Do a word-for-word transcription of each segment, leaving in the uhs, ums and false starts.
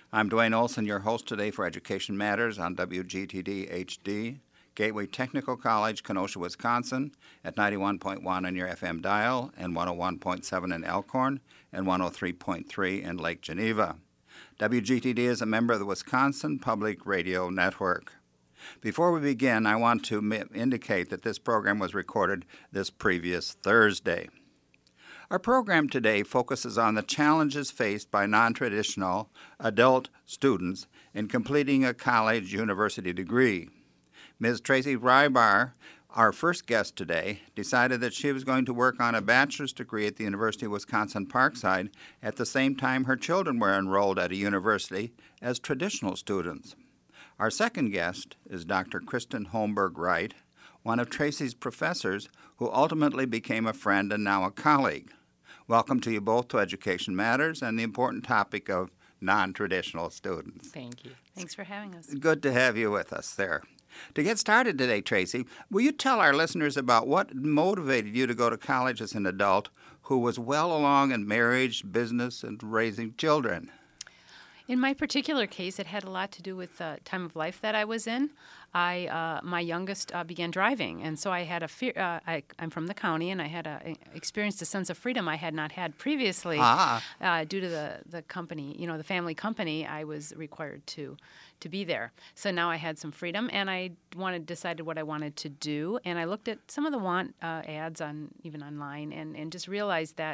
I'm Dwayne Olson, your host today for Education Matters on W G T D H D, Gateway Technical College, Kenosha, Wisconsin, at ninety-one point one on your F M dial and one oh one point seven in Elkhorn and one oh three point three in Lake Geneva. W G T D is a member of the Wisconsin Public Radio Network. Before we begin, I want to mi- indicate that this program was recorded this previous Thursday. Our program today focuses on the challenges faced by non-traditional adult students in completing a college university degree. Miz Tracy Rybar, our first guest today, decided that she was going to work on a bachelor's degree at the University of Wisconsin-Parkside at the same time her children were enrolled at a university as traditional students. Our second guest is Doctor Kristen Holmberg Wright, one of Tracy's professors who ultimately became a friend and now a colleague. Welcome to you both to Education Matters and the important topic of non-traditional students. Thank you. Thanks for having us. Good to have you with us there. To get started today, Tracy, will you tell our listeners about what motivated you to go to college as an adult who was well along in marriage, business, and raising children? In my particular case, it had a lot to do with the time of life that I was in. I, uh, my youngest uh, began driving, and so I had a fear. Uh, I, I'm from the county, and I had a, experienced a sense of freedom I had not had previously. Ah. Uh, due to the, the company, you know, the family company, I was required to to be there. So now I had some freedom, and I wanted decided what I wanted to do, and I looked at some of the want uh, ads on even online, and, and just realized that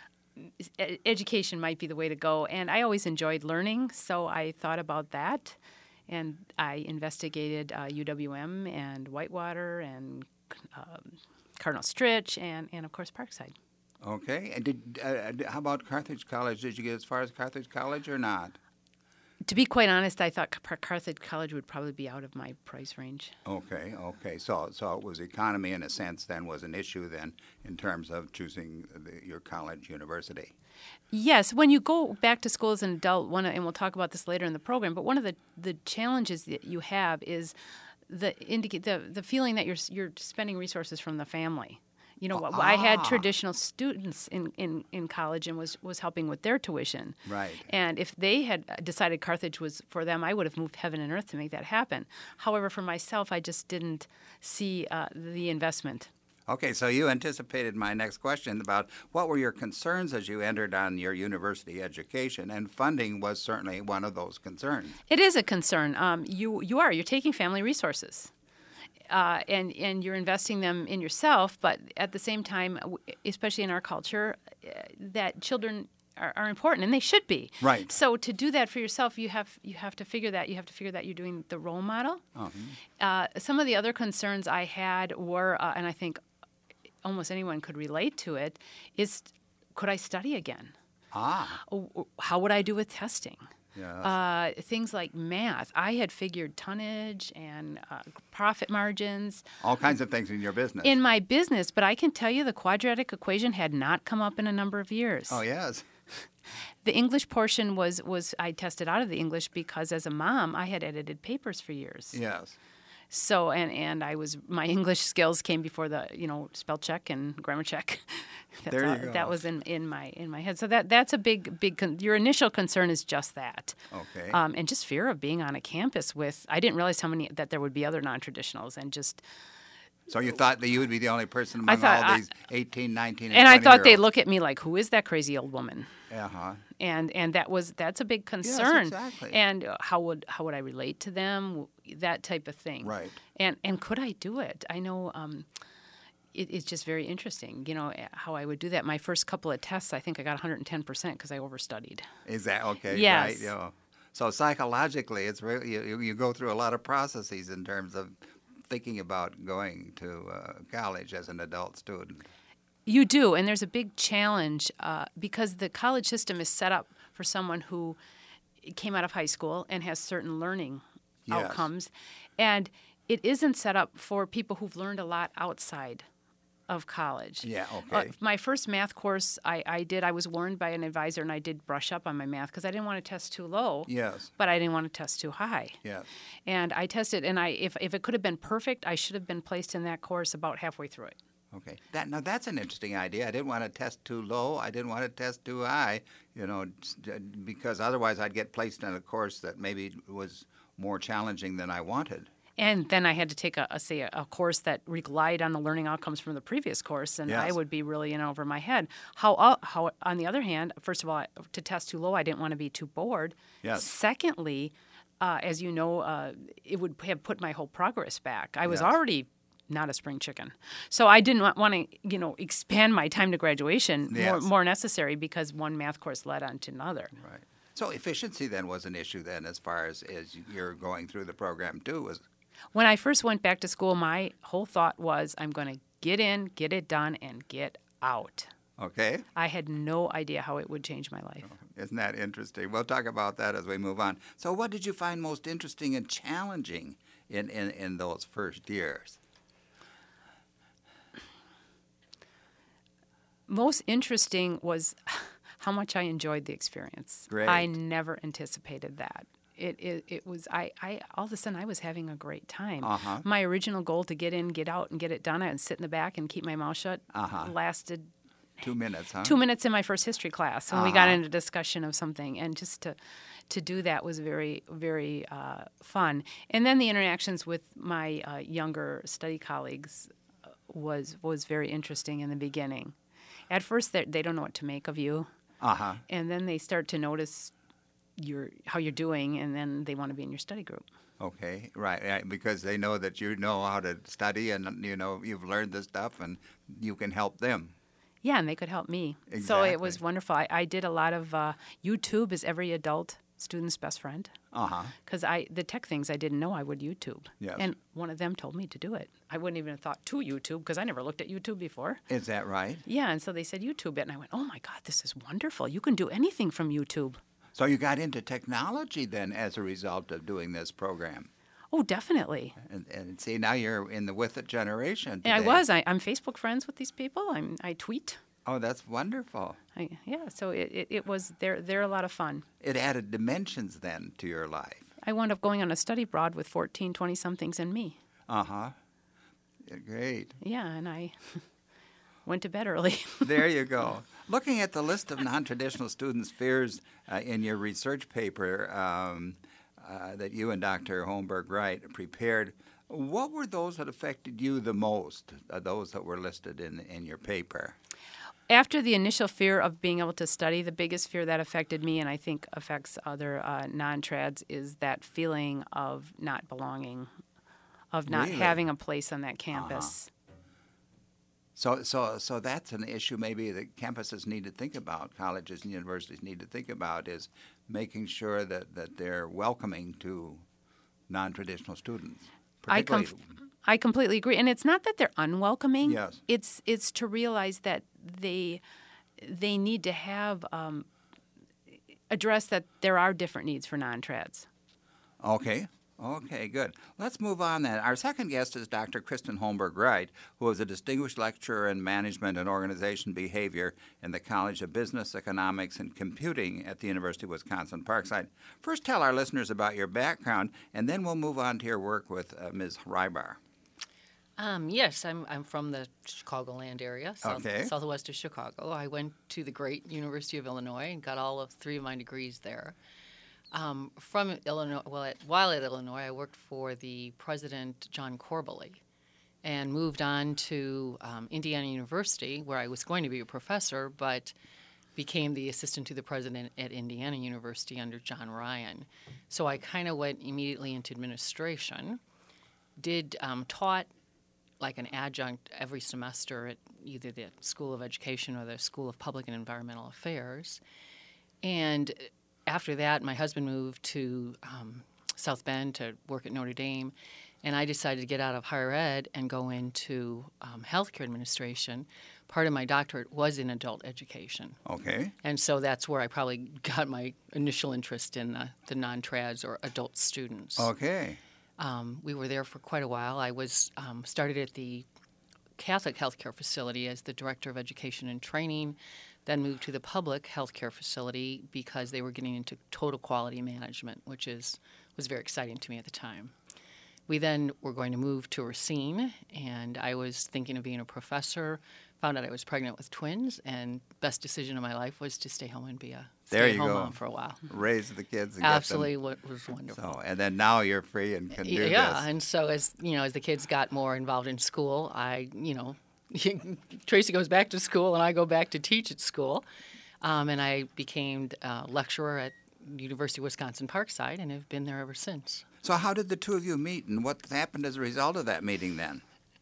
education might be the way to go. And I always enjoyed learning, so I thought about that. And I investigated uh, U W M and Whitewater and um, Cardinal Stritch and, and, of course, Parkside. Okay. And did uh, how about Carthage College? Did you get as far as Carthage College or not? To be quite honest, I thought Carthage College would probably be out of my price range. Okay, okay. So so it was economy in a sense then was an issue then in terms of choosing the, your college university. Yes, when you go back to school as an adult, one of, and we'll talk about this later in the program, but one of the, the challenges that you have is the indica- the the feeling that you're you're spending resources from the family. You know, Oh, I had ah. traditional students in, in, in college and was, was helping with their tuition. Right. And if they had decided Carthage was for them, I would have moved heaven and earth to make that happen. However, for myself, I just didn't see uh, the investment. Okay, so you anticipated my next question about what were your concerns as you entered on your university education, and funding was certainly one of those concerns. It is a concern. Um, you you are. You're taking family resources. Uh, and, and you're investing them in yourself, but at the same time, especially in our culture, uh, that children are, are important, and they should be. Right. So to do that for yourself, you have you have to figure that you have to figure that you're doing the role model. Uh-huh. Uh, some of the other concerns I had were, uh, and I think almost anyone could relate to it, is could I study again? Ah. How would I do with testing? Yes. Uh, things like math. I had figured tonnage and uh, profit margins. All kinds of things in your business. In my business, but I can tell you the quadratic equation had not come up in a number of years. Oh, yes. The English portion was, was I tested out of the English because as a mom, I had edited papers for years. Yes. So, and, and I was, my English skills came before the, you know, spell check and grammar check. That's there you all, go. That was in, in my in my head. So that that's a big, big, con- your initial concern is just that. Okay. Um, and just fear of being on a campus with, I didn't realize how many, that there would be other non-traditionals and just. So you thought that you would be the only person among thought all I- these eighteen, nineteen, and And I thought they'd twenty-year-olds. look at me like, who is that crazy old woman? Uh-huh. And and that was that's a big concern. exactly. And uh, how would how would I relate to them? That type of thing. Right. And and could I do it? I know um, it, it's just very interesting. You know how I would do that. My first couple of tests, I think I got one hundred ten percent because I overstudied. Is that okay? Yes. Right. You know, so psychologically, it's really you, you go through a lot of processes in terms of thinking about going to uh, college as an adult student. You do, and there's a big challenge uh, because the college system is set up for someone who came out of high school and has certain learning Yes. outcomes, and it isn't set up for people who've learned a lot outside of college. Yeah, Uh, okay. my first math course I, I did, I was warned by an advisor, and I did brush up on my math because I didn't want to test too low, Yes. but I didn't want to test too high. Yes. And I tested, and I if, if it could have been perfect, I should have been placed in that course about halfway through it. Okay. That now that's an interesting idea. I didn't want to test too low. I didn't want to test too high. You know, s- d- because otherwise I'd get placed in a course that maybe was more challenging than I wanted. And then I had to take a, a say a, a course that relied on the learning outcomes from the previous course, and I Yes. would be really in over my head. How, uh, how on the other hand, first of all, to test too low, I didn't want to be too bored. Yes. Secondly, uh, as you know, uh, it would have put my whole progress back. I was Yes. already not a spring chicken, so I didn't want, want to, you know, expand my time to graduation more, Yes. more necessary because one math course led on to another. Right. So efficiency then was an issue then as far as, as you're going through the program too. Was When I first went back to school, my whole thought was, I'm going to get in, get it done, and get out. okay? I had no idea how it would change my life. Isn't that interesting? We'll talk about that as we move on. So what did you find most interesting and challenging in, in, in those first years? Most interesting was how much I enjoyed the experience. Great. I never anticipated that. It, it, it was, I, I, all of a sudden I was having a great time. Uh-huh. My original goal to get in, get out, and get it done and sit in the back and keep my mouth shut Uh-huh. lasted Two minutes, huh? two minutes in my first history class when we got Uh-huh. into discussion of something, and just to to do that was very very uh, fun. And then the interactions with my uh, younger study colleagues uh, was was very interesting in the beginning. At first, they they don't know what to make of you, Uh-huh. and then they start to notice your how you're doing, and then they want to be in your study group. Okay, right, right, because they know that you know how to study and, you know, you've learned the stuff and you can help them. Yeah, and they could help me. So it was Exactly. wonderful. I, I did a lot of uh, YouTube is every adult student's best friend. Uh-huh. Because I the tech things I didn't know I would YouTube. Yes. And one of them told me to do it. I wouldn't even have thought to YouTube because I never looked at YouTube before. Is that right? Yeah, and so they said YouTube it, and I went, oh my God, this is wonderful. You can do anything from YouTube. So you got into technology then as a result of doing this program. Oh, definitely. And, and see, now you're in the with it generation And I today. was. I, I'm Facebook friends with these people. I'm, I tweet. Oh, that's wonderful. I, yeah, so it, it, it was, they're, they're a lot of fun. It added dimensions then to your life. I wound up going on a study abroad with fourteen, twenty-somethings and me. Uh-huh. Yeah, great. Yeah, and I went to bed early. There you go. Looking at the list of non-traditional students' fears uh, in your research paper um, uh, that you and Doctor Holmberg Wright prepared, what were those that affected you the most, uh, those that were listed in, in your paper? After the initial fear of being able to study, the biggest fear that affected me, and I think affects other uh, non-trads, is that feeling of not belonging, of not Really? having a place on that campus. So, so, so that's an issue maybe that campuses need to think about, colleges and universities need to think about, is making sure that, that they're welcoming to non-traditional students. I com- particularly- I completely agree, and it's not that they're unwelcoming. Yes. It's it's to realize that they they need to have um, address that there are different needs for non-trads. Okay. Okay, good. Let's move on then. Our second guest is Doctor Kristen Holmberg Wright, who is a distinguished lecturer in management and organization behavior in the College of Business, Economics, and Computing at the University of Wisconsin-Parkside. First, tell our listeners about your background, and then we'll move on to your work with uh, Miz Rybar. Um, yes, I'm I'm from the Chicagoland area, south, Okay. southwest of Chicago. I went to the great University of Illinois and got all of three of my degrees there. Um, from Illinois, well, at, while at Illinois, I worked for the president, John Corbally, and moved on to um, Indiana University, where I was going to be a professor, but became the assistant to the president at Indiana University under John Ryan. So I kind of went immediately into administration, did um, taught like an adjunct every semester at either the School of Education or the School of Public and Environmental Affairs. And after that, my husband moved to um, South Bend to work at Notre Dame, and I decided to get out of higher ed and go into um, healthcare administration. Part of my doctorate was in adult education. Okay. And so that's where I probably got my initial interest in uh, the non-trads or adult students. Okay. Um, we were there for quite a while. I was um, started at the Catholic Healthcare Facility as the Director of Education and Training, then moved to the Public Healthcare Facility because they were getting into total quality management, which is was very exciting to me at the time. We then were going to move to Racine, and I was thinking of being a professor, found out I was pregnant with twins, and best decision of my life was to stay home and be a There stay you home go. mom for a while. Raise the kids and Absolutely, get what was them. wonderful. So, and then now you're free and can do yeah, this. and so as you know, as the kids got more involved in school, I, you know, Tracy goes back to school and I go back to teach at school, um, and I became a lecturer at University of Wisconsin Parkside, and have been there ever since. So how did the two of you meet, and what happened as a result of that meeting then?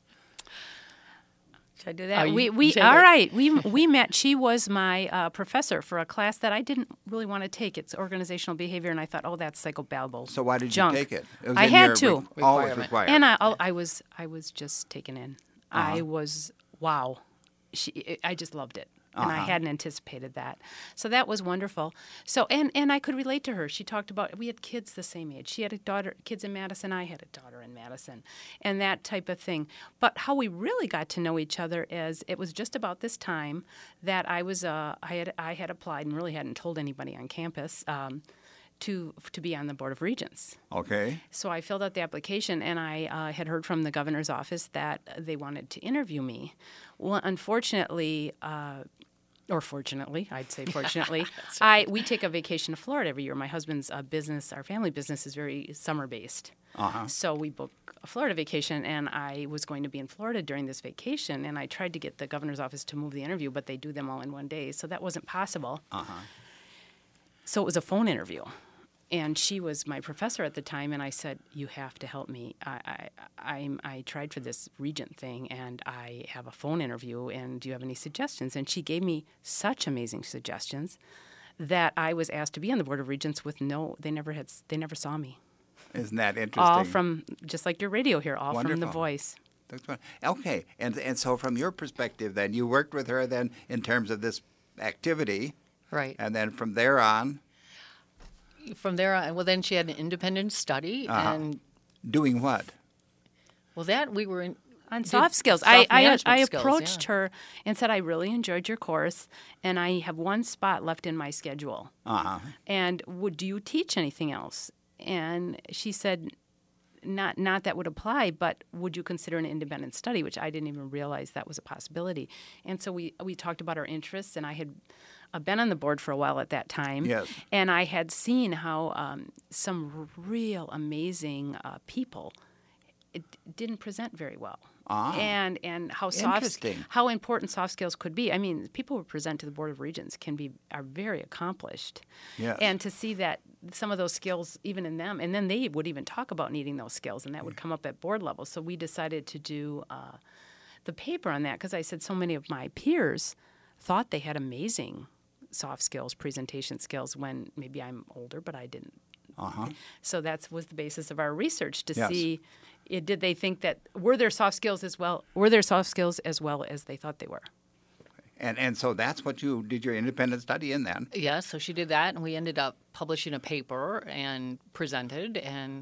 Should I do that? you- we you we take all it. right. We we met. She was my uh, professor for a class that I didn't really want to take. It's organizational behavior, and I thought, oh, that's psychobabble. So why did junk. you take it? It was I in had your to. re- always Requirement. required. And I, I was I was just taken in. Uh-huh. I was wow. She I just loved it. And I Uh-huh. hadn't anticipated that. So that was wonderful. So and and I could relate to her. She talked about we had kids the same age. She had a daughter, kids in Madison. I had a daughter in Madison, and that type of thing. But how we really got to know each other is it was just about this time that I was uh, I had I had applied and really hadn't told anybody on campus. Um, to to be on the Board of Regents. Okay. So I filled out the application, and I uh, had heard from the governor's office that they wanted to interview me. Well, unfortunately, uh, or fortunately, I'd say fortunately, I we take a vacation to Florida every year. My husband's uh, business, our family business, is very summer based. Uh-huh. So we book a Florida vacation, and I was going to be in Florida during this vacation, and I tried to get the governor's office to move the interview, but they do them all in one day, so that wasn't possible. Uh-huh. So it was a phone interview. And she was my professor at the time, and I said, "You have to help me. I, I, I'm, I tried for this regent thing, and I have a phone interview. And do you have any suggestions?" And she gave me such amazing suggestions that I was asked to be on the board of regents with no. They never had. They never saw me. Isn't that interesting? All from just like your radio here. All from the Wonderful. voice. That's fine. Okay, and and so from your perspective, then you worked with her then in terms of this activity, Right. and then from there on, From there on, well, then she had an independent study, Uh-huh. and doing what? well, that we were in. On did soft skills. soft I, I, management I skills, approached yeah. her and said, I really enjoyed your course, and I have one spot left in my schedule. Uh huh. And would do you teach anything else? And she said, not not that would apply, but would you consider an independent study, which I didn't even realize that was a possibility. And so we, we talked about our interests, and I had uh, been on the board for a while at that time. Yes. And I had seen how um, some real amazing uh, people it didn't present very well. Ah. And and how soft Interesting. how important soft skills could be. I mean, people who present to the Board of Regents can be are very accomplished. Yes. And to see that some of those skills even in them, and then they would even talk about needing those skills, and that would come up at board level. So we decided to do uh, the paper on that because I said so many of my peers thought they had amazing soft skills, presentation skills when maybe I'm older, but I didn't. Uh huh. So that was the basis of our research to Yes. see it, did they think that were their soft skills as well were their soft skills as well as they thought they were. And and so that's what you did your independent study in then. Yeah, so she did that, and we ended up publishing a paper and presented, and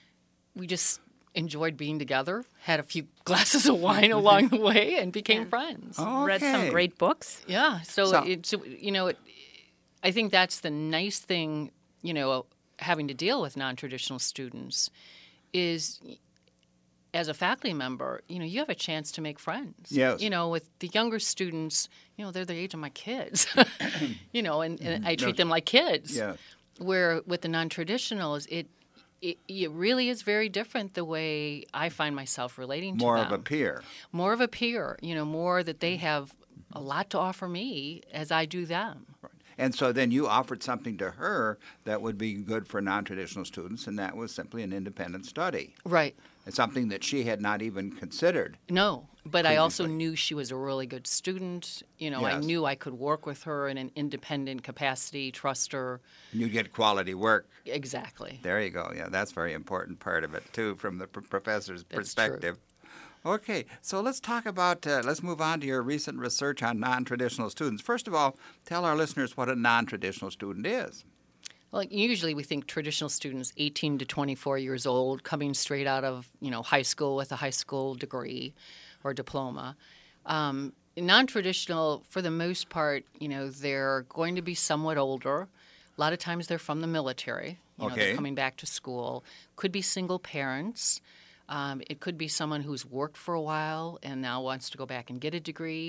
we just enjoyed being together, had a few glasses of wine along the way, and became friends. Read some Okay. great books. Yeah, so, So- it's you know, it, I think that's the nice thing, you know, having to deal with non-traditional students is as a faculty member, you know, you have a chance to make friends. Yes. You know, with the younger students, you know, they're the age of my kids. you know, and, and I treat them like kids. Yeah. Where with the non-traditionals, it, it it really is very different the way I find myself relating More to of them. a peer. More of a peer, you know, more that they have a lot to offer me as I do them. And so then you offered something to her that would be good for non-traditional students, and that was simply an independent study. Right. It's something that she had not even considered. No, but I also Previously. knew she was a really good student. You know, I Yes. knew I could work with her in an independent capacity, trust her. And you get quality work. Exactly. There you go. Yeah, that's a very important part of it, too, from the pr- professor's That's perspective. Okay, so let's talk about, uh, let's move on to your recent research on non-traditional students. First of all, tell our listeners what a non-traditional student is. Well, usually we think traditional students, eighteen to twenty-four years old, coming straight out of, you know, high school with a high school degree or diploma. Um, non-traditional, for the most part, you know, they're going to be somewhat older. A lot of times they're from the military. You know, Okay. they're coming back to school. Could be single parents. Um, it could be someone who's worked for a while and now wants to go back and get a degree.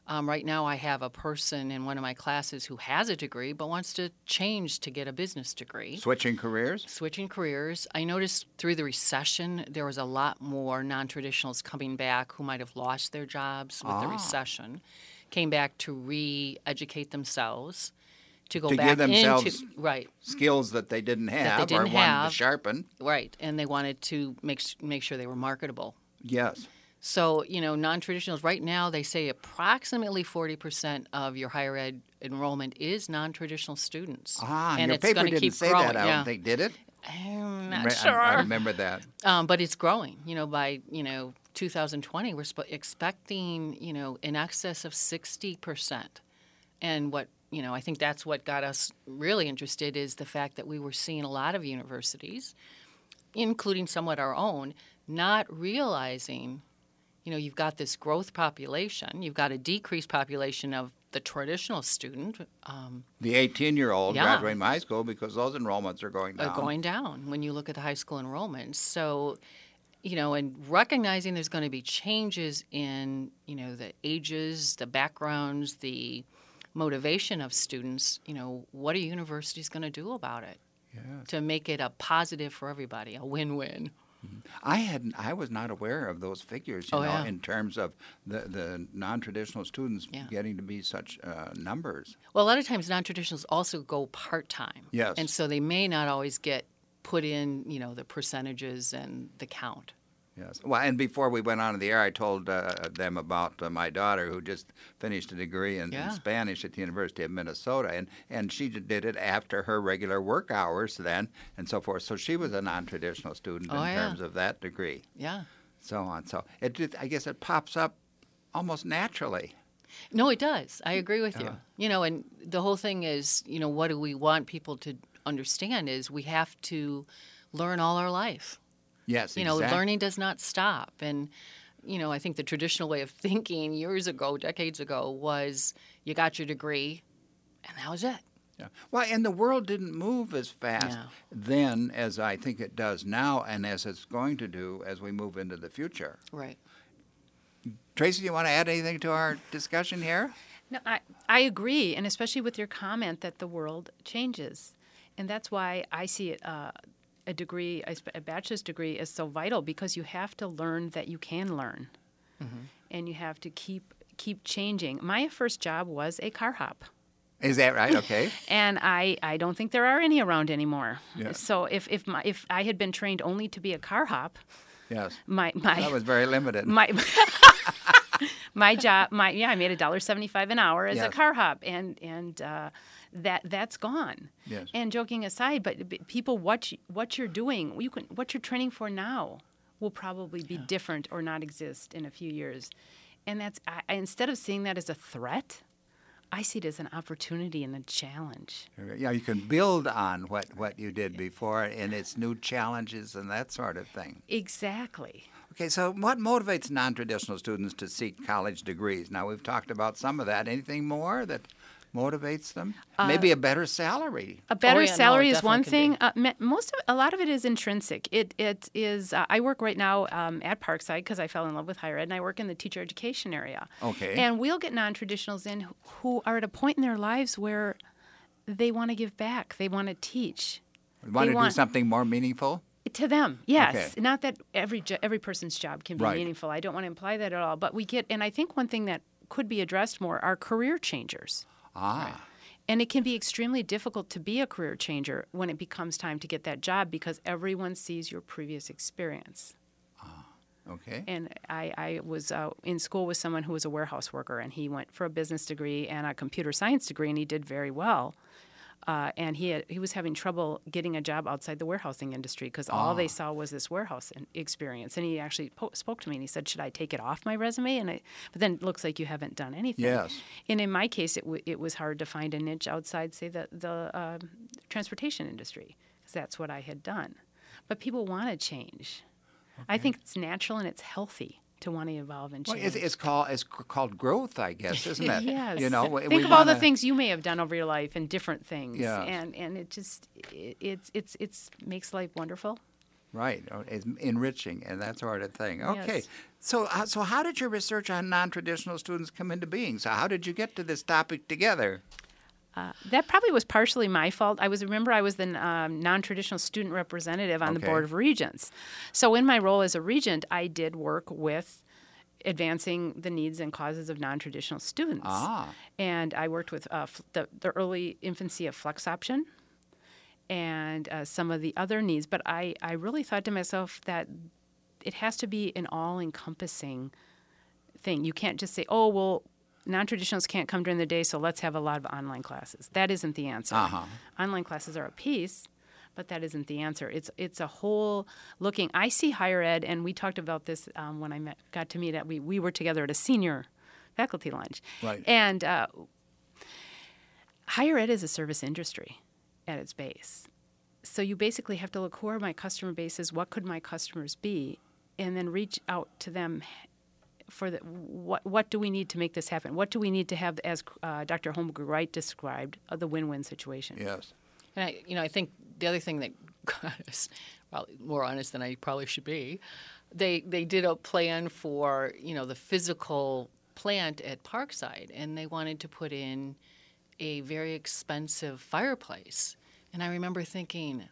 Um, right now, I have a person in one of my classes who has a degree but wants to change to get a business degree. Switching careers? Switching careers. I noticed through the recession, there was a lot more non-traditionals coming back who might have lost their jobs with the Ah. recession, came back to re-educate themselves, to go To back give themselves into right, skills that they didn't have they didn't or wanted have. to sharpen. right, and they wanted to make s- make sure they were marketable. Yes. So, you know, non-traditionals, right now, they say approximately forty percent of your higher ed enrollment is non-traditional students. Ah, and your it's paper going to didn't keep say growing. that, I yeah. don't think, did it? I'm Re- not I- sure. I remember that. Um, but it's growing. You know, by, you know, two thousand twenty, we're sp- expecting, you know, in excess of sixty percent. And what, you know, I think that's what got us really interested is the fact that we were seeing a lot of universities, including somewhat our own, not realizing, you know, you've got this growth population, you've got a decreased population of the traditional student um, The eighteen-year-old Yeah. graduating from high school because those enrollments are going down. uh, going down when you look at the high school enrollments. So, you know, and recognizing there's going to be changes in, you know, the ages, the backgrounds, the motivation of students, you know, what are universities going to do about it Yes. to make it a positive for everybody, a win-win? I hadn't. I was not aware of those figures. You Oh, know, yeah. in terms of the the non-traditional students Yeah. getting to be such uh, numbers. Well, a lot of times non-traditionals also go part-time. Yes. And so they may not always get put in, you know, the percentages and the count. Yes. Well, and before we went on to the air, I told uh, them about uh, my daughter who just finished a degree in, Yeah. in Spanish at the University of Minnesota, and, and she did it after her regular work hours then, and so forth. So she was a non-traditional student Oh, in yeah. terms of that degree, Yeah. so on. So it just, I guess it pops up almost naturally. No, it does. I agree with Yeah. you. You know, and the whole thing is, you know, what do we want people to understand is we have to learn all our life. Yes, You know, exactly. learning does not stop. And, you know, I think the traditional way of thinking years ago, decades ago, was you got your degree and that was it. Yeah. Well, and the world didn't move as fast No. then as I think it does now, and as it's going to do as we move into the future. Right. Tracy, do you want to add anything to our discussion here? No, I, I agree, and especially with your comment that the world changes. And that's why I see it, uh, a degree, a, sp- a bachelor's degree is so vital because you have to learn that you can learn. And you have to keep keep changing. My first job was a car hop. Is that right? Okay. And I, I don't think there are any around anymore. Yeah. So if, if, my, if I had been trained only to be a car hop, Yes. my, my, That was very limited. my my job my yeah I made a dollar seventy five an hour as a Yes. car hop, and and uh, that that's gone. Yes. And joking aside, but b- people, what you, what you're doing, you can what you're training for now will probably be different or not exist in a few years, and that's I, I- instead of seeing that as a threat, I see it as an opportunity and a challenge. Yeah, you can build on what, what you did before and its new challenges and that sort of thing. Exactly. Okay, so what motivates non-traditional students to seek college degrees? Now, we've talked about some of that. Anything more that motivates them? Maybe a better salary. A better yeah, no, salary it is one definitely thing. Uh, me- most of a lot of it is intrinsic. It it is. Uh, I work right now um, at Parkside because I fell in love with higher ed, and I work in the teacher education area. Okay. And we'll get non-traditionals in who- who are at a point in their lives where they want to give back. They want to teach. Want to want- do something more meaningful? To them, yes. Okay. Not that every jo- every person's job can be Right. meaningful. I don't want to imply that at all. But we get, and I think one thing that could be addressed more are career changers. Ah. And it can be extremely difficult to be a career changer when it becomes time to get that job because everyone sees your previous experience. Okay. And I, I was uh, in school with someone who was a warehouse worker, and he went for a business degree and a computer science degree, and he did very well. Uh, and he had, he was having trouble getting a job outside the warehousing industry because all they saw was this warehouse in- experience. And he actually po- spoke to me and he said, "Should I take it off my resume?" And I, but then it looks like you haven't done anything. Yes. And in my case, it w- it was hard to find a niche outside, say, the the uh, transportation industry, because that's what I had done. But people want to change. I think it's natural and it's healthy to want to evolve and Well, change. it's, it's called it's c- called growth, I guess, isn't it? Yes. You know, we, Think we of all the wanna- things you may have done over your life and different things. Yes. And and it just it, it's it's it's makes life wonderful. Right, oh, it's enriching and that sort of thing. Okay, Yes. so uh, so how did your research on non-traditional students come into being? So how did you get to this topic together? Uh, that probably was partially my fault. I was remember I was the um, non-traditional student representative on the Okay. Board of Regents. So in my role as a regent, I did work with advancing the needs and causes of non-traditional students. Ah. And I worked with uh, f- the, the early infancy of flex option and uh, some of the other needs. But I, I really thought to myself that it has to be an all-encompassing thing. You can't just say, oh, well, non-traditionals can't come during the day, so let's have a lot of online classes. That isn't the answer. Uh-huh. Online classes are a piece, but that isn't the answer. It's it's a whole looking. I see higher ed, and we talked about this um, when I met, got to meet at we we were together at a senior faculty lunch. Right. And uh, higher ed is a service industry at its base. So you basically have to look, who are my customer bases? What could my customers be? And then reach out to them for the, what what do we need to make this happen? What do we need to have, as uh, Doctor Holmberg Wright described, uh, the win-win situation? Yes. And I, you know, I think the other thing that got us probably more honest than I probably should be, they they did a plan for, you know, the physical plant at Parkside, and they wanted to put in a very expensive fireplace. And I remember thinking,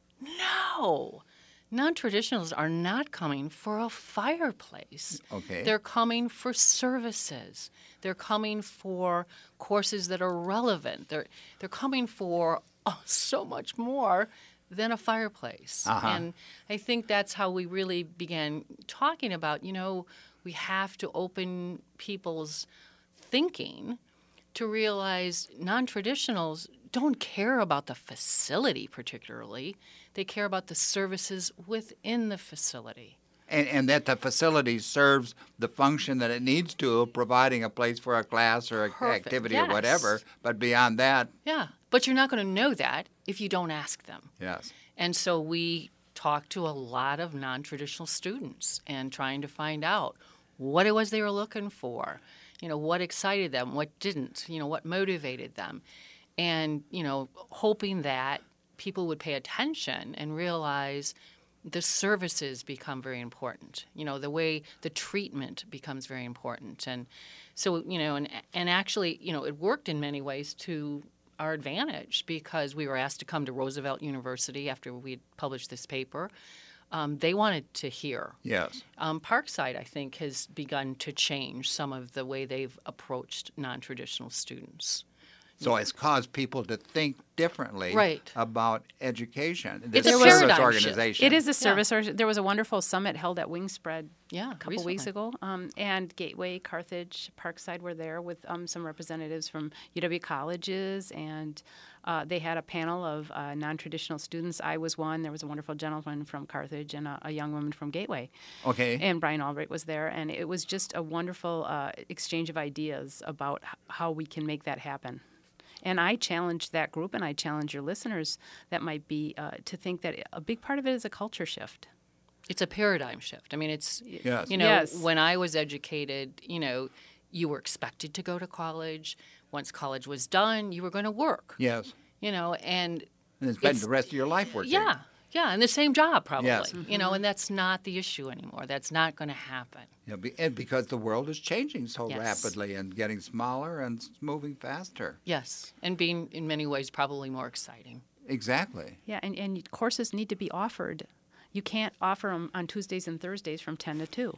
no, non-traditionals are not coming for a fireplace. Okay. They're coming for services. They're coming for courses that are relevant. They're they're coming for oh, so much more than a fireplace. Uh-huh. And I think that's how we really began talking about, you know, we have to open people's thinking to realize non-traditionals don't care about the facility particularly. They care about the services within the facility. And, and that the facility serves the function that it needs to, of providing a place for a class or a Perfect. activity Yes. or whatever. But beyond that, Yeah, but you're not going to know that if you don't ask them. yes. And so we talked to a lot of non-traditional students and trying to find out what it was they were looking for, you know, what excited them, what didn't, you know, what motivated them. And, you know, hoping that people would pay attention and realize the services become very important. You know, the way the treatment becomes very important. And so, you know, and, and actually, you know, it worked in many ways to our advantage because we were asked to come to Roosevelt University after we had published this paper. Um, they wanted to hear. Yes. Um, Parkside, I think, has begun to change some of the way they've approached non-traditional students. So it's caused people to think differently Right. about education. It's this a service paradigm shift. organization. It is a service. Or, there was a wonderful summit held at Wingspread Yeah, a couple weeks recently. ago, um, and Gateway, Carthage, Parkside were there with um, some representatives from U W colleges, and uh, they had a panel of uh, non-traditional students. I was one. There was a wonderful gentleman from Carthage and a, a young woman from Gateway. Okay. And Brian Albright was there, and it was just a wonderful uh, exchange of ideas about h- how we can make that happen. And I challenge that group, and I challenge your listeners that might be uh, to think that a big part of it is a culture shift. It's a paradigm shift. I mean, it's, Yes. you know, Yes. when I was educated, you know, you were expected to go to college. Once college was done, you were going to work, Yes. you know, and And it's been It's- the rest of your life working. yeah, yeah, and the same job probably, Yes. you know, and that's not the issue anymore. That's not going to happen. Yeah, be- and because the world is changing so Yes. rapidly and getting smaller and s- moving faster. Yes, and being in many ways probably more exciting. Exactly. Yeah, and, and courses need to be offered. You can't offer them on Tuesdays and Thursdays from ten to two.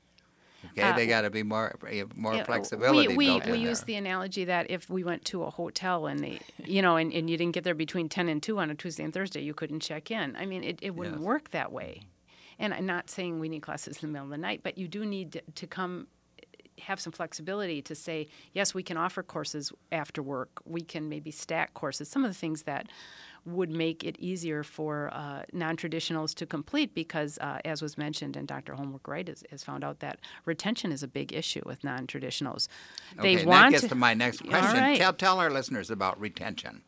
Okay, Uh, they got to be more eh, more Yeah, flexibility We, we, built we in use there. the analogy that if we went to a hotel and they, you know, and, and you didn't get there between ten and two on a Tuesday and Thursday, you couldn't check in. I mean, it, it wouldn't Yes. work that way. And I'm not saying we need classes in the middle of the night, but you do need to, to come have some flexibility to say, yes, we can offer courses after work. We can maybe stack courses. Some of the things that would make it easier for uh, non-traditionals to complete because, uh, as was mentioned, and Doctor Holmberg Wright has, has found out that retention is a big issue with non-traditionals. They Okay, and want that gets to my next All question. right. Tell, tell our listeners about retention.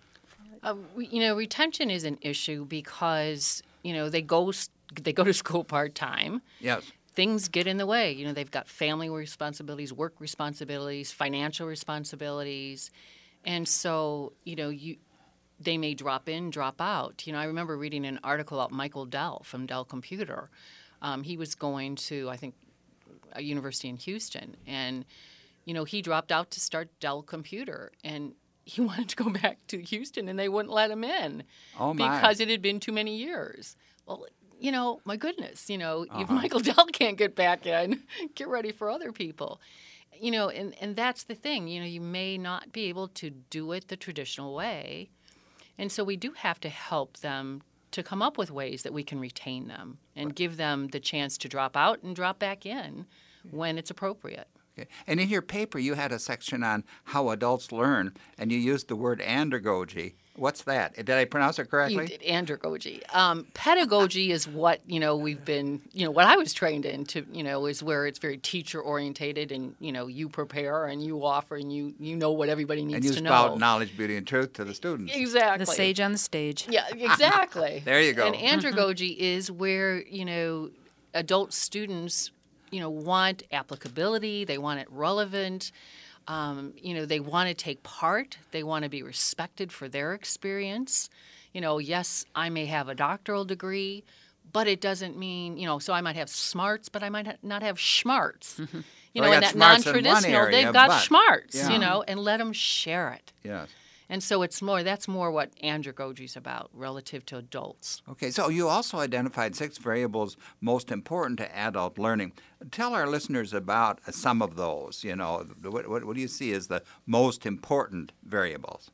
Uh, we- you know, retention is an issue because you know they go s- they go to school part time. Yes. Things get in the way. You know, they've got family responsibilities, work responsibilities, financial responsibilities, and so you know you they may drop in, drop out. You know, I remember reading an article about Michael Dell from Dell Computer. Um, he was going to, I think, a university in Houston, and you know, he dropped out to start Dell Computer, and he wanted to go back to Houston, and they wouldn't let him in Oh, my. because it had been too many years. Well, you know, my goodness, you know, if Uh-huh. Michael Dell can't get back in, get ready for other people. You know, and, and that's the thing. You know, you may not be able to do it the traditional way, and so we do have to help them to come up with ways that we can retain them and give them the chance to drop out and drop back in when it's appropriate. Okay. And in your paper, you had a section on how adults learn, and you used the word andragogy. What's that? Did I pronounce it correctly? You did andragogy. Um, pedagogy is what, you know, we've been, you know, what I was trained in to, you know, is where it's very teacher orientated, and, you know, you prepare and you offer and you, you know what everybody needs And you to spout know. knowledge, beauty, and truth to the students. Exactly. The sage on the stage. Yeah, exactly. There you go. And andragogy is where, you know, adult students, you know, want applicability, they want it relevant, um, you know, they want to take part, they want to be respected for their experience. You know, yes, I may have a doctoral degree, but it doesn't mean, you know, so I might have smarts, but I might ha- not have schmarts. You Well, know, I and got that smarts in one non-traditional, area, they've got but- smarts, Yeah. you know, and let them share it. Yes. And so it's more, that's more what andragogy is about relative to adults. Okay, so you also identified six variables most important to adult learning. Tell our listeners about some of those. You know, what, what, what do you see as the most important variables?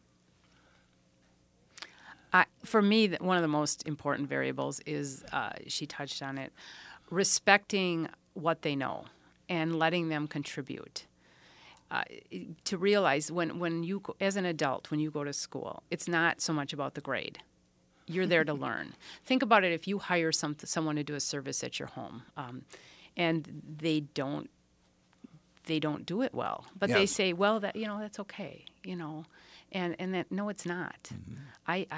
I, for me, th- one of the most important variables is, uh, she touched on it, respecting what they know and letting them contribute. Uh, to realize when, when you, go, as an adult, when you go to school, it's not so much about the grade. You're there to learn. Think about it if you hire some, someone to do a service at your home, um, and they don't, they don't do it well, but they Yes. say, well, that, you know, that's okay, you know. And and that no, it's not. Mm-hmm. I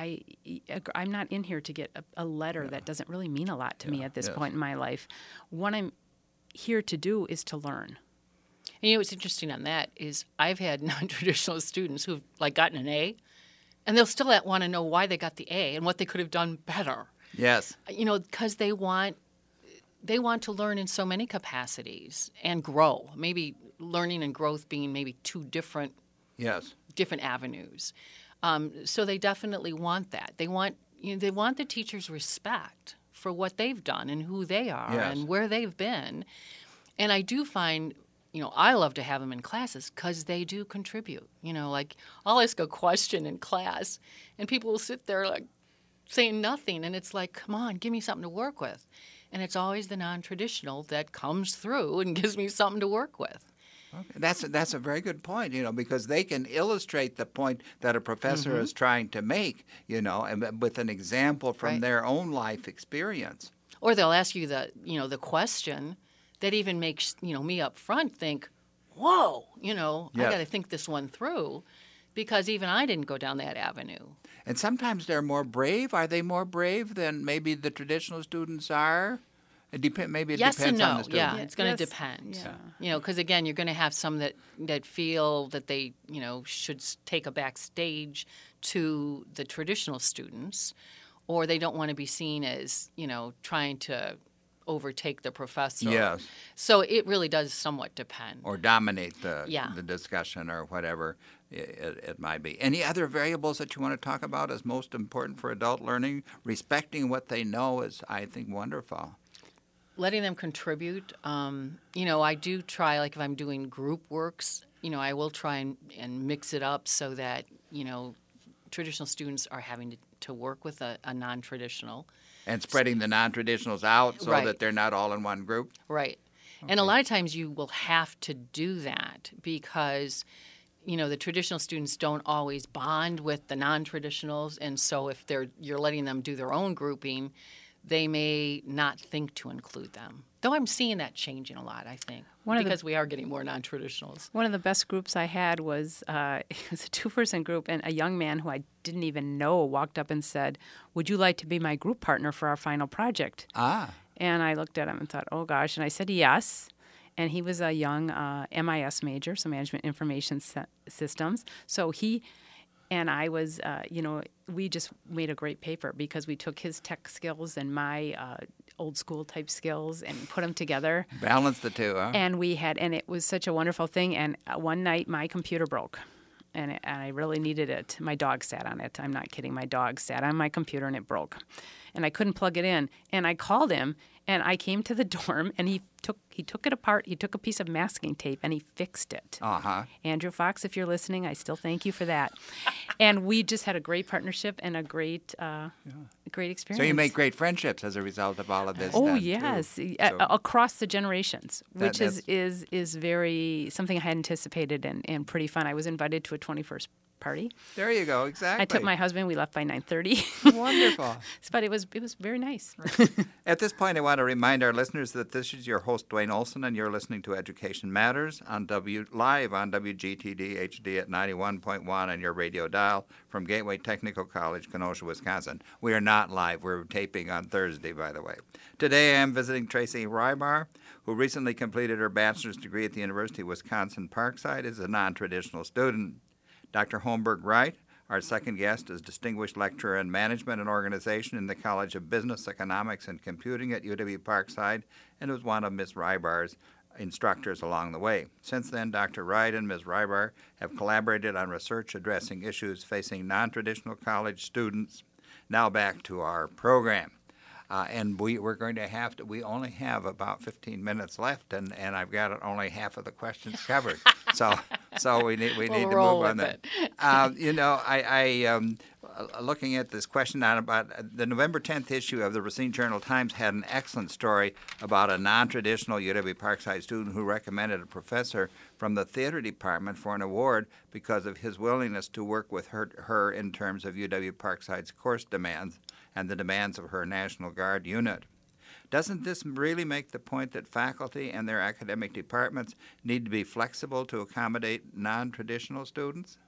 I I'm not in here to get a, a letter that doesn't really mean a lot to me at this yes. point in my life. What I'm here to do is to learn. And you know what's interesting on that is I've had non-traditional students who've like gotten an A, and they'll still want to know why they got the A and what they could have done better. Yes. You know, because they want they want to learn in so many capacities and grow. Maybe learning and growth being maybe two different Yes. different avenues. Um, so they definitely want that. They want you know they want the teachers' respect for what they've done and who they are Yes. and where they've been. And I do find, you know, I love to have them in classes because they do contribute. You know, like I'll ask a question in class, and people will sit there like saying nothing, and it's like, come on, give me something to work with. And it's always the non-traditional that comes through and gives me something to work with. Okay. That's a, that's a very good point, you know, because they can illustrate the point that a professor is trying to make, you know, and with an example from Right. their own life experience. Or they'll ask you the, you know, the question that even makes, you know, me up front think, whoa, you know, Yes. I got to think this one through because even I didn't go down that avenue. And sometimes they're more brave. Are they more brave than maybe the traditional students are? It depend. Maybe it yes depends and no. on the student. Yeah, it's going to Yes. depend. Yeah. You know, because again, you're going to have some that that feel that they, you know, should s- take a backstage to the traditional students, or they don't want to be seen as, you know, trying to overtake the professor. Yes. So it really does somewhat depend. Or dominate the Yeah. the discussion or whatever it, it might be. Any other variables that you want to talk about as most important for adult learning? Respecting what they know is, I think, wonderful. Letting them contribute. Um, you know, I do try, like if I'm doing group works, you know, I will try and, and mix it up so that, you know, traditional students are having to, to work with a, a non-traditional. And spreading the non-traditionals out so Right. that they're not all in one group. Right. And a lot of times you will have to do that because, you know, the traditional students don't always bond with the non-traditionals. And so if they're you're letting them do their own grouping, they may not think to include them. Though I'm seeing that changing a lot, I think, One of the- because we are getting more non-traditionals. One of the best groups I had was uh, it was a two-person group, and a young man who I didn't even know walked up and said, "Would you like to be my group partner for our final project?" Ah. And I looked at him and thought, "Oh gosh!" And I said, "Yes." And he was a young uh, M I S major, so Management Information Sy- Systems. So he And I was, uh, you know, we just made a great paper because we took his tech skills and my uh, old school type skills and put them together. Balance the two, huh? And we had, and it was such a wonderful thing. And uh, one night my computer broke, and, it, and I really needed it. My dog sat on it. I'm not kidding. My dog sat on my computer and it broke, and I couldn't plug it in. And I called him, and I came to the dorm, and he took he took it apart. He took a piece of masking tape and he fixed it. Uh huh. Andrew Fox, if you're listening, I still thank you for that. And we just had a great partnership and a great, uh, yeah. great experience. So you make great friendships as a result of all of this. Oh then, yes, too. A- So across the generations, That- which is, that's- is is very something I had anticipated and, and pretty fun. I was invited to a twenty-first party. there you go. Exactly. I took my husband. We left by nine thirty. Wonderful. But it was it was very nice. At this point, I want to remind our listeners that this is your host, Dwayne Olson, and you're listening to Education Matters on W live on W G T D H D at ninety-one point one on your radio dial from Gateway Technical College, Kenosha, Wisconsin. We are not live. We're taping on Thursday, by the way. Today, I am visiting Tracy Rybar, who recently completed her bachelor's degree at the University of Wisconsin-Parkside as a non-traditional student. Doctor Holmberg Wright, our second guest, is Distinguished Lecturer in Management and Organization in the College of Business, Economics, and Computing at U W-Parkside and was one of Miz Rybar's instructors along the way. Since then, Doctor Wright and Miz Rybar have collaborated on research addressing issues facing non-traditional college students. Now back to our program. Uh, and we, we're going to have to, we only have about fifteen minutes left, and, and I've got only half of the questions covered. so so we need we We'll need to roll move on with that. it. uh, you know, I, I um, uh, looking at this question on about the November tenth issue of the Racine Journal-Times had an excellent story about a non-traditional U W-Parkside student who recommended a professor from the theater department for an award because of his willingness to work with her, her in terms of U W-Parkside's course demands and the demands of her National Guard unit. Doesn't this really make the point that faculty and their academic departments need to be flexible to accommodate non-traditional students?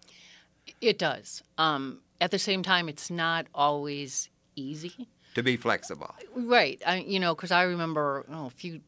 It does. Um, at the same time, it's not always easy. To be flexible. Right. I, you know, because I remember oh, a few,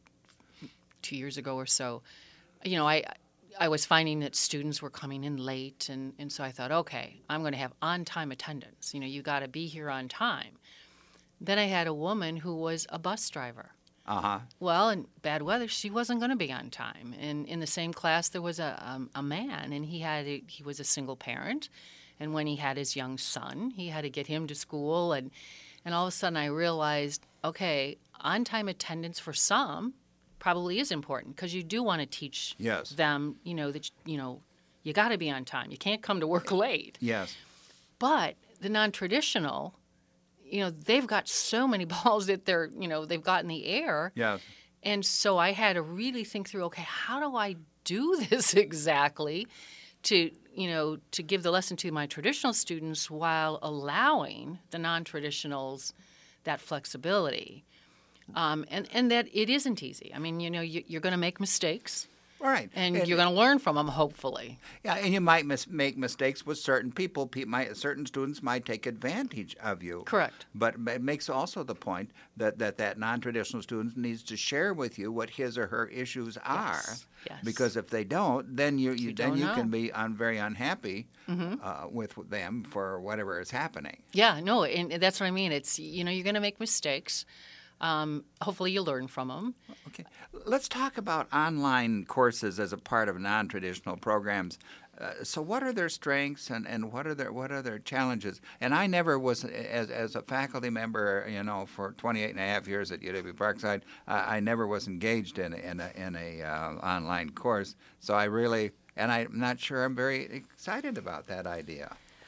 two years ago or so, you know, I I was finding that students were coming in late, and, and so I thought, okay, I'm going to have on-time attendance. You know, you got to be here on time. Then I had a woman who was a bus driver. Uh-huh. Well, in bad weather, she wasn't going to be on time. And in the same class, there was a um, a man, and he had a, he was a single parent. And when he had his young son, he had to get him to school. And, and all of a sudden, I realized, okay, on-time attendance for some probably is important because you do want to teach Yes. them, you know, that you know, you got to be on time. You can't come to work late. Yes. But the non-traditional, you know, they've got so many balls that they're, you know, they've got in the air. Yes. And so I had to really think through, okay, how do I do this exactly to, you know, to give the lesson to my traditional students while allowing the non-traditionals that flexibility? Um, and, and that it isn't easy. I mean, you know, you, you're going to make mistakes. All right. And, you're going to learn from them, hopefully. Yeah, and you might mis- make mistakes with certain people. Pe- might, certain students might take advantage of you. Correct. But it makes also the point that that, that non-traditional student needs to share with you what his or her issues are. Yes. Yes. Because if they don't, then you, you, You then don't you know. can be un- very unhappy uh, with them for whatever is happening. Yeah, no, and that's what I mean. It's, you know, you're going to make mistakes. Um, hopefully you learn from them. Okay, let's talk about online courses as a part of non-traditional programs. Uh, so, what are their strengths and, and what are their what are their challenges? And I never was as as a faculty member, you know, for twenty-eight and a half years at U W-Parkside, uh, I never was engaged in a, in a, in a uh, online course. So I really, and I'm not sure I'm very excited about that idea.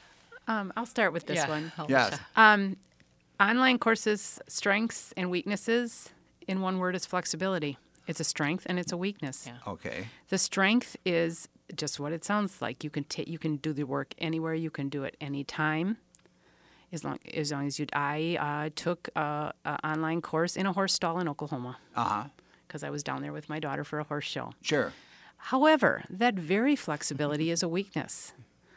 Um, I'll start with this Yeah. one. I'll- Yes. Um, online courses, strengths and weaknesses, in one word, is flexibility. It's a strength and it's a weakness. Yeah. Okay. The strength is just what it sounds like. You can ta- you can do the work anywhere. You can do it anytime. As long as long as you, I uh, took a, a online course in a horse stall in Oklahoma Uh huh. because I was down there with my daughter for a horse show. Sure. However, that very flexibility is a weakness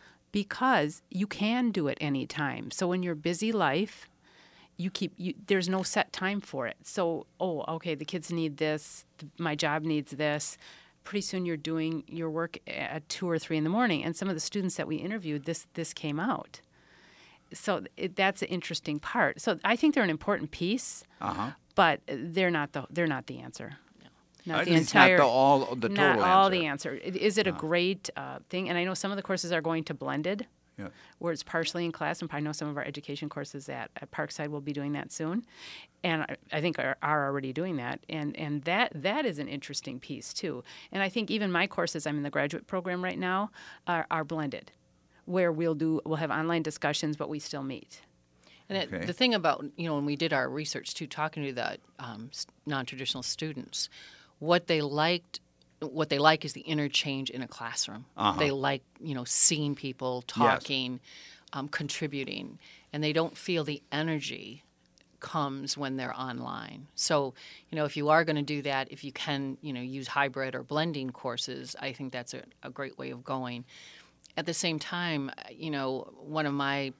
because you can do it anytime. So in your busy life, you keep you, there's no set time for it. So, oh, okay, the kids need this, th- my job needs this. pretty soon you're doing your work at two or three in the morning. And some of the students that we interviewed, this this came out. So it, that's the interesting part. So I think they're an important piece, Uh-huh. but they're not the they're not the answer. Not At the least entire, not the, all, the total not all answer. the answer. Is it a great uh, thing? And I know some of the courses are going to blended, Yeah. where it's partially in class, and I know some of our education courses at, at Parkside will be doing that soon, and I, I think are, are already doing that, and and that that is an interesting piece too. And I think even my courses, I'm in the graduate program right now, are, are blended, where we'll do we'll have online discussions, but we still meet. And it, Okay. the thing about, you know, when we did our research too, talking to the um, s- non-traditional students, what they liked, what they like is the interchange in a classroom. Uh-huh. They like, you know, seeing people talking, um, contributing, and they don't feel the energy comes when they're online. So, you know, if you are going to do that, if you can, you know, use hybrid or blending courses, I think that's a, a great way of going. At the same time, you know, one of my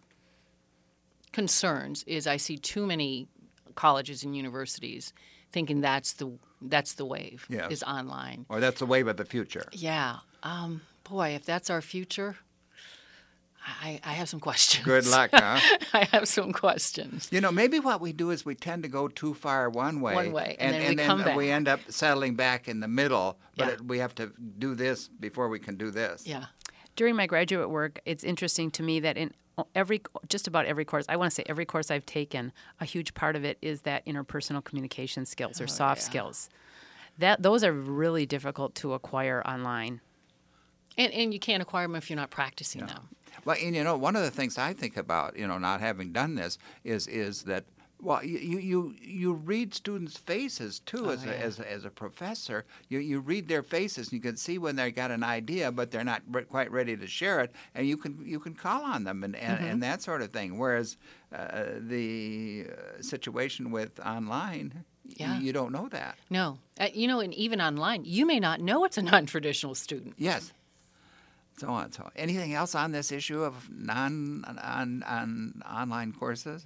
concerns is I see too many colleges and universities thinking that's the that's the wave Yes. is online. Or that's the wave of the future. Yeah, um, boy, if that's our future, I, I have some questions. Good luck, huh? I have some questions. You know, maybe what we do is we tend to go too far one way. One way, and then we come back. we end up settling back in the middle, but Yeah. it, we have to do this before we can do this. Yeah. During my graduate work, it's interesting to me that in every, just about every course, I want to say every course I've taken, a huge part of it is that interpersonal communication skills or Oh, soft yeah. skills. That those are really difficult to acquire online. And, and you can't acquire them if you're not practicing them. Well, and you know, one of the things I think about, you know, not having done this is is that, well, you you, you, you read students' faces too Oh, as, yeah. a, as a, as a professor. You you read their faces and you can see when they got an idea, but they're not re- quite ready to share it, and you can you can call on them and and, Mm-hmm. and that sort of thing. Whereas uh, the uh, situation with online, Yeah. you, you don't know that. No. Uh, you know, and even online, you may not know it's a non-traditional student. Yes. So on. So anything else on this issue of non on, on online courses?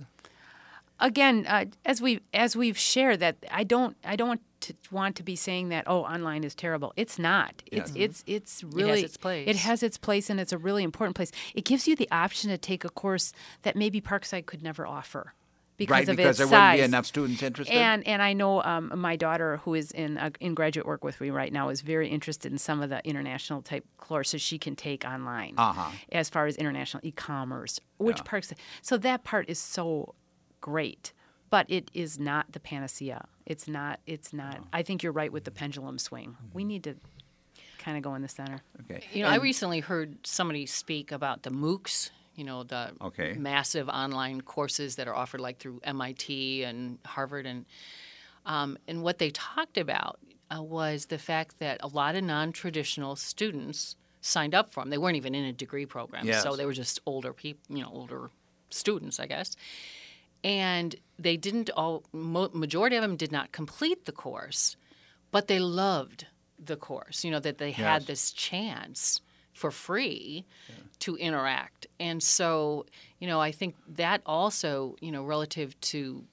Again, uh, as we as we've shared that, I don't I don't want to want to be saying that oh online is terrible. It's not. It's Yes. it's it's really its place. It has its place, and it's a really important place. It gives you the option to take a course that maybe Parkside could never offer because Right, of because its there size. wouldn't be enough students interested. And and I know um, my daughter, who is in uh, in graduate work with me right now, is very interested in some of the international type courses she can take online, Uh-huh. as far as international e-commerce, which Yeah. parts. So that part is so great, but it is not the panacea. It's not. It's not. I think you're right with the pendulum swing. We need to kind of go in the center. Okay. You know, I And- recently heard somebody speak about the MOOCs, you know, the Okay. massive online courses that are offered like through M I T and Harvard. And, um, and what they talked about uh, was the fact that a lot of non-traditional students signed up for them. They weren't even in a degree program. Yes. So they were just older people, you know, older students, I guess. And they didn't all, mo- majority of them did not complete the course, but they loved the course, you know, that they had Yes. this chance for free to interact. And so, you know, I think that also, you know, relative to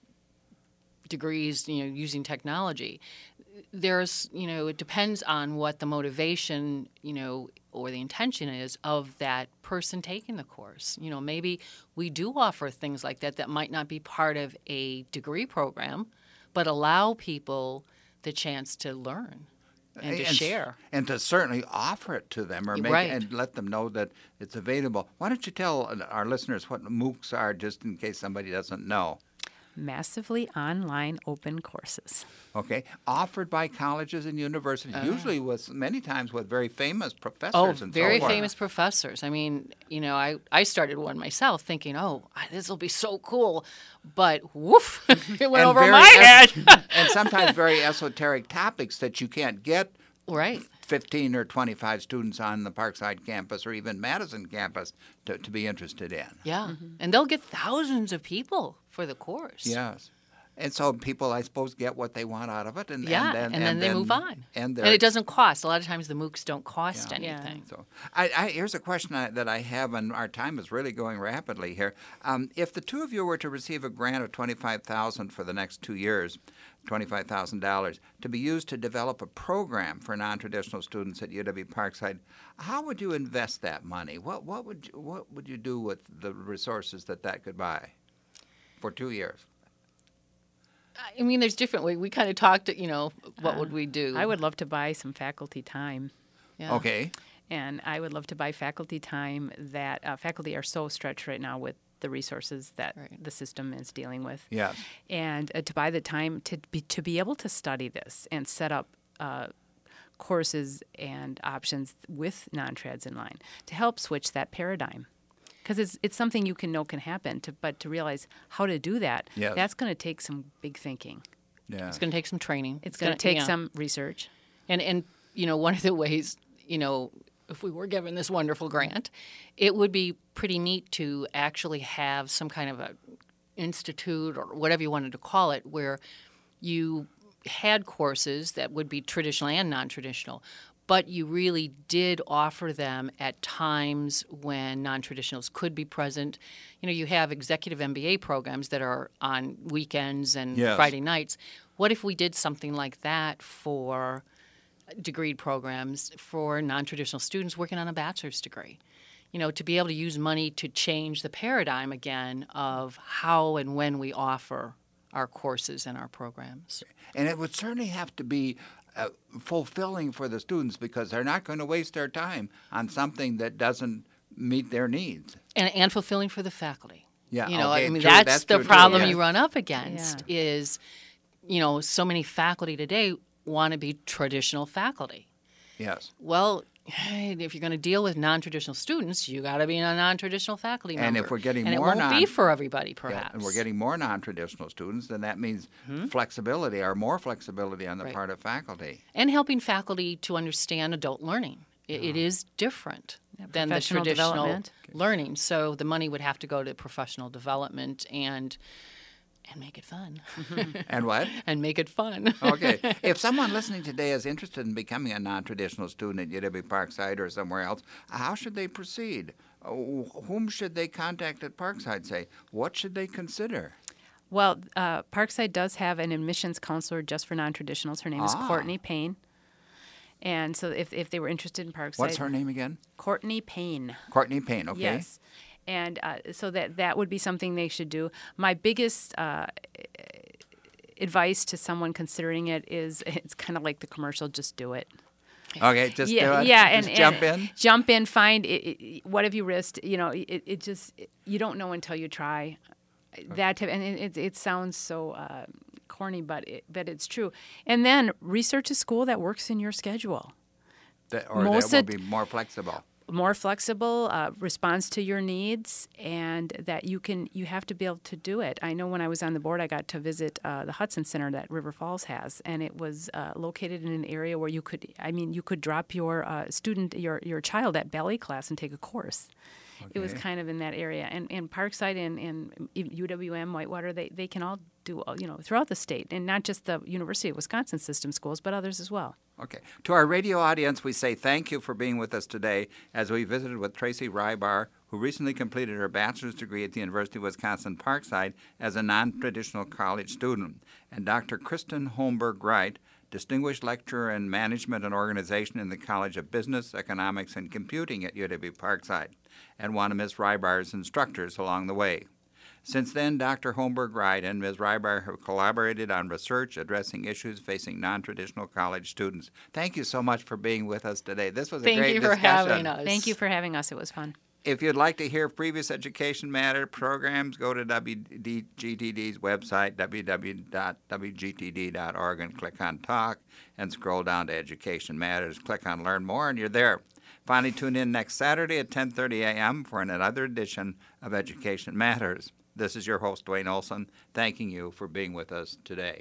degrees, you know, using technology, there's, you know, it depends on what the motivation, you know, or the intention is of that person taking the course. You know, maybe we do offer things like that that might not be part of a degree program, but allow people the chance to learn and to s- share. and to certainly offer it to them or make Right. and let them know that it's available. Why don't you tell our listeners what MOOCs are, just in case somebody doesn't know? Massively online open courses. Okay, offered by colleges and universities, usually with many times with very famous professors. Oh, and very so forth. famous professors. I mean, you know, I, I started one myself thinking, oh, this will be so cool. But woof, it went And over very my es- head. and sometimes very esoteric topics that you can't get Right. fifteen or twenty-five students on the Parkside campus or even Madison campus to, to be interested in. Yeah. And they'll get thousands of people for the course. Yes. And so people, I suppose, get what they want out of it, and Yeah, and then, and then they move on. And, And they're- it doesn't cost. A lot of times the MOOCs don't cost Yeah. Yeah. anything. So, I, I, here's a question I, that I have, and our time is really going rapidly here. Um, if the two of you were to receive a grant of twenty-five thousand dollars for the next two years, twenty-five thousand dollars, to be used to develop a program for non-traditional students at U W Parkside, how would you invest that money? What what would you, what would you do with the resources that that could buy for two years? I mean, there's different ways. We kind of talked, you know, what Uh, would we do? I would love to buy some faculty time. Yeah. Okay. And I would love to buy faculty time that uh, faculty are so stretched right now with the resources that Right. the system is dealing with. Yes. And uh, to buy the time to be, to be able to study this and set up uh, courses and options with non-trads in line to help switch that paradigm. Because it's, it's something you can know can happen, to, but to realize how to do that, Yes. that's going to take some big thinking. Yeah. It's going to take some training. It's going to take yeah. some research. And and you know, one of the ways, you know, if we were given this wonderful grant, it would be pretty neat to actually have some kind of a institute or whatever you wanted to call it, where you had courses that would be traditional and non-traditional, but you really did offer them at times when non-traditionals could be present. You know, you have executive M B A programs that are on weekends and Yes. Friday nights. What if we did something like that for degree programs for non-traditional students working on a bachelor's degree? You know, to be able to use money to change the paradigm again of how and when we offer our courses and our programs. And it would certainly have to be uh, fulfilling for the students, because they're not going to waste their time on something that doesn't meet their needs. And, and fulfilling for the faculty. Yeah, You know, okay, I mean, true, that's, that's the true, too, problem yes. you run up against is, you know, so many faculty today want to be traditional faculty. Yes. Well, if you're going to deal with non-traditional students, you got to be a non-traditional faculty member. And if we're getting and more it won't non- be for everybody, Yeah, perhaps. and we're getting more non-traditional students, then that means flexibility, or more flexibility on the Right. part of faculty. and helping faculty to understand adult learning. It, it is different than the professional traditional development. learning. So the money would have to go to professional development and and make it fun. And what? and make it fun. Okay. If someone listening today is interested in becoming a non-traditional student at U W Parkside or somewhere else, how should they proceed? Uh, Whom should they contact at Parkside, say? What should they consider? Well, uh, Parkside does have an admissions counselor just for non-traditionals. Her name is Ah. Courtney Payne. And so if, if they were interested in Parkside. What's her name again? Courtney Payne. Courtney Payne, okay. Yes. And uh, so that, that would be something they should do. My biggest uh, advice to someone considering it is it's kind of like the commercial, just do it. Okay, just yeah, do it. yeah, Just and jump and in. Jump in, find it, it, what have you risked? You know, it, it just it, you don't know until you try. That type, and it, it, it sounds so uh, corny, but it, but it's true. And then research a school that works in your schedule. That, or most that will of- be more flexible. More flexible, uh, responds to your needs, and that you can you have to be able to do it. I know when I was on the board, I got to visit uh, the Hudson Center that River Falls has, and it was uh, located in an area where you could, I mean, you could drop your uh, student, your your child at ballet class and take a course. It was Okay. kind of in that area, and and Parkside and, and U W M, Whitewater, they they can all do, uh, you know, throughout the state, and not just the University of Wisconsin system schools, but others as well. Okay. To our radio audience, we say thank you for being with us today as we visited with Tracy Rybar, who recently completed her bachelor's degree at the University of Wisconsin Parkside as a non-traditional college student, and Doctor Kristen Holmberg-Wright, distinguished lecturer in management and organization in the College of Business, Economics, and Computing at U W Parkside, and one of Miz Rybar's instructors along the way. Since then, Doctor Holmberg-Wright and Miz Rybar have collaborated on research addressing issues facing non-traditional college students. Thank you so much for being with us today. This was a Thank great you for discussion. having us. Thank you for having us. It was fun. If you'd like to hear previous Education Matter programs, go to W G T D's website, w w w dot w g t d dot org, and click on Talk, and scroll down to Education Matters. Click on Learn More, and you're there. Finally, tune in next Saturday at ten thirty a.m. for another edition of Education Matters. This is your host, Dwayne Olson, thanking you for being with us today.